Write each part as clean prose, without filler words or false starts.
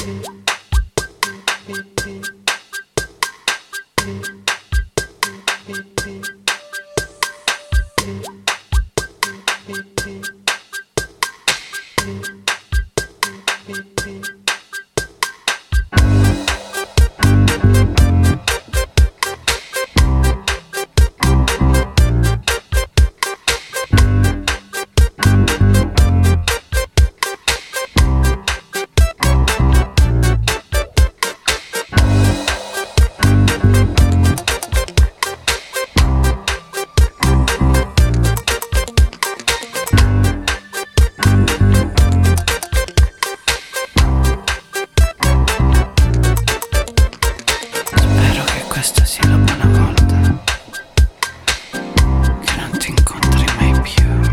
Questa sia la buona volta, che non ti incontri mai più.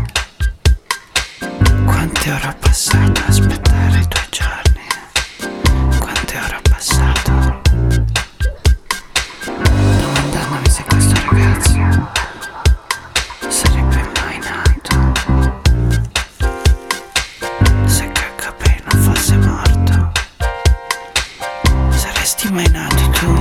Quante ore ho passato a aspettare i tuoi giorni, quante ore ho passato domandandomi se questo ragazzo sarebbe mai nato, se KKP non fosse morto, saresti mai nato tu?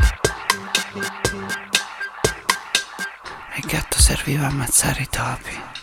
Il gatto serviva a ammazzare i topi.